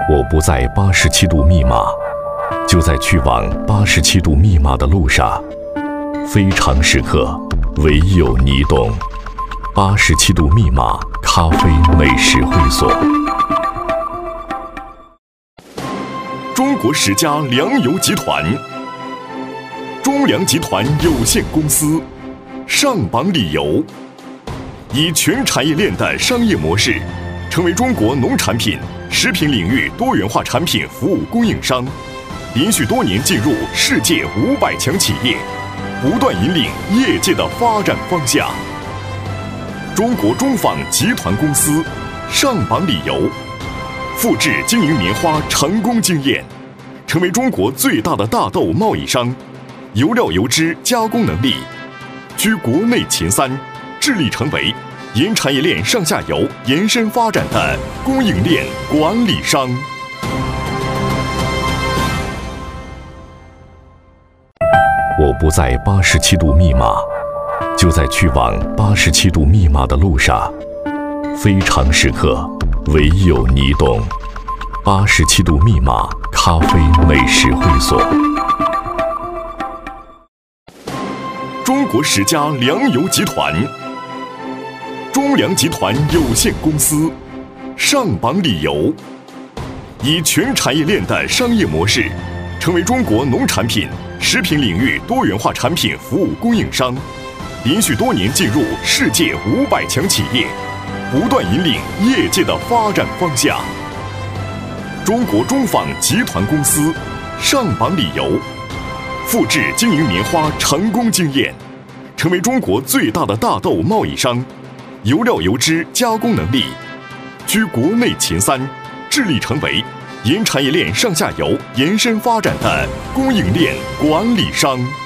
我不在87度密码，就在去往87度密码的路上。非常时刻，唯有你懂。87度密码咖啡美食会所。中国10家粮油集团，中粮集团有限公司，上榜理由：以全产业链的商业模式，成为中国农产品、食品领域多元化产品服务供应商，连续多年进入世界500强企业，不断引领业界的发展方向。中国中纺集团公司，上榜理由：复制经营棉花成功经验，成为中国最大的大豆贸易商，油料油脂加工能力居国内前3，致力成为沿产业链上下游延伸发展的供应链管理商。我不在87度密码，就在去往87度密码的路上。非常时刻，唯有你懂。87度密码咖啡美食会所。中国10家粮油集团，中粮集团有限公司，上榜理由：以全产业链的商业模式，成为中国农产品、食品领域多元化产品服务供应商，连续多年进入世界500强企业，不断引领业界的发展方向。中国中纺集团公司，上榜理由：复制经营棉花成功经验，成为中国最大的大豆贸易商，油料油脂加工能力居国内前3，致力成为沿产业链上下游延伸发展的供应链管理商。